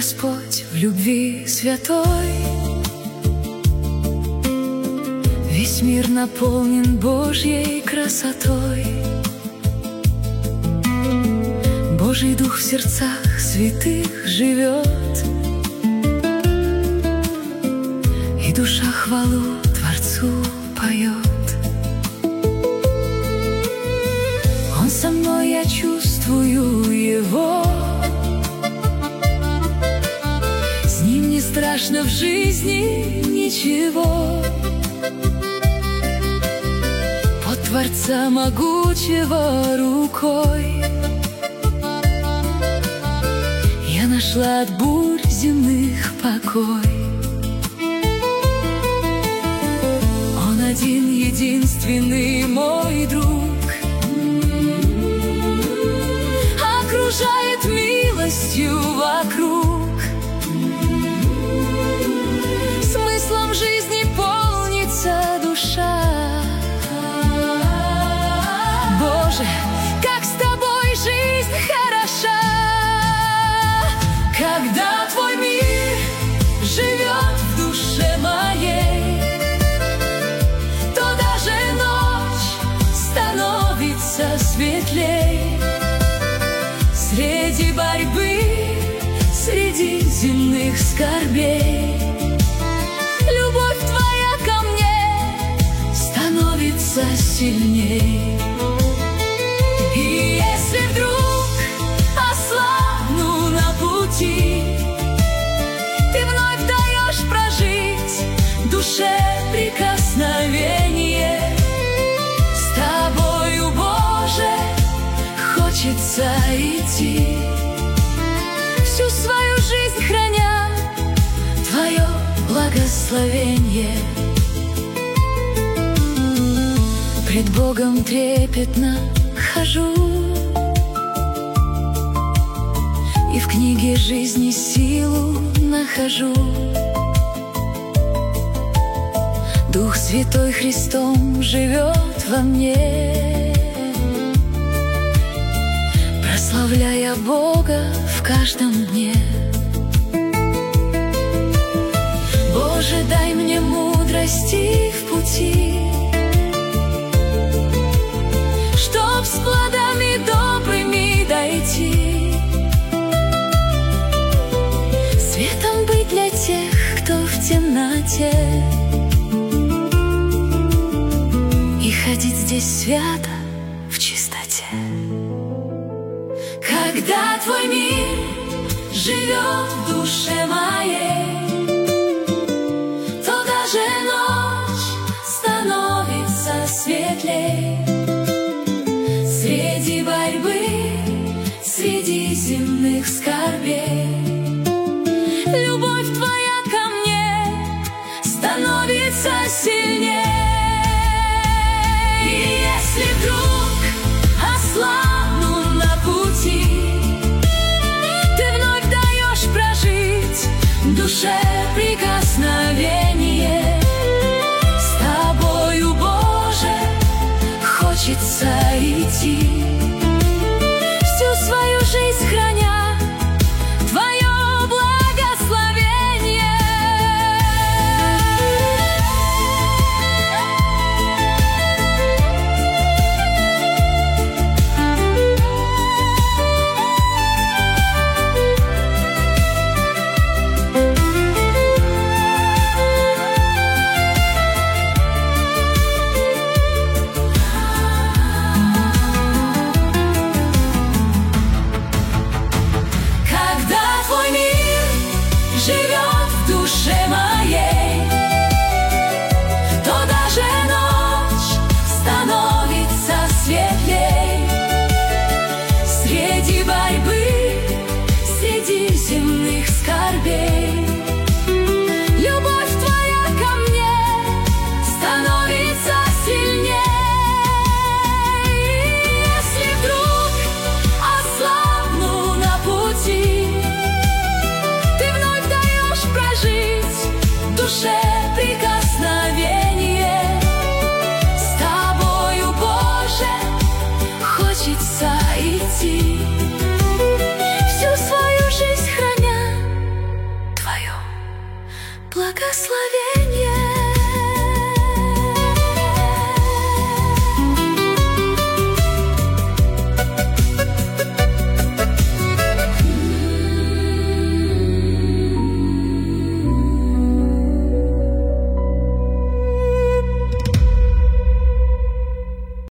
Господь в любви святой. Весь мир наполнен Божьей красотой. Божий Дух в сердцах святых живет, и душа хвалу Творцу поет. Он со мной, я чувствую Его. С Ним не страшно в жизни ничего. Под Творца могучего рукой я нашла от бурь земных покой. Он один, единственный мой друг, окружает милостью вокруг. Смыслом жизни полнится душа. Боже, как с тобой жизнь хороша, когда Твой мир живет в душе моей, то даже ночь становится светлей. Среди борьбы, среди земных скорбей, любовь Твоя ко мне становится сильней. И если вдруг ослабну на пути, Ты вновь даешь прожить душе прикосновение. С Тобою, Боже, хочется идти, всю свою жизнь храня Твое благословение. Пред Богом трепетно хожу, и в книге жизни силу нахожу. Дух Святой Христом живет во мне, прославляя Бога в каждом дне. Боже, дай мне мудрости в пути, чтоб с плодами добрыми дойти, светом быть для тех, кто в темноте, и ходить здесь свято в чистоте. Когда Твой мир живет в душе моей, то даже ночь становится светлей. Среди борьбы, среди земных скорбей, любовь Твоя ко мне становится сильней. И если вдруг ослабну на пути, Ты вновь даешь прожить душе прикосновение. С Тобою, Боже, хочется идти, всю свою жизнь храня Твое благословение. Живет в душе моей, то даже ночь становится светлей. Среди борьбы, среди земных скорбей, любовь Твоя ко мне становится сильней. Если вдруг ослабну на пути, Ты вновь даешь прожить душе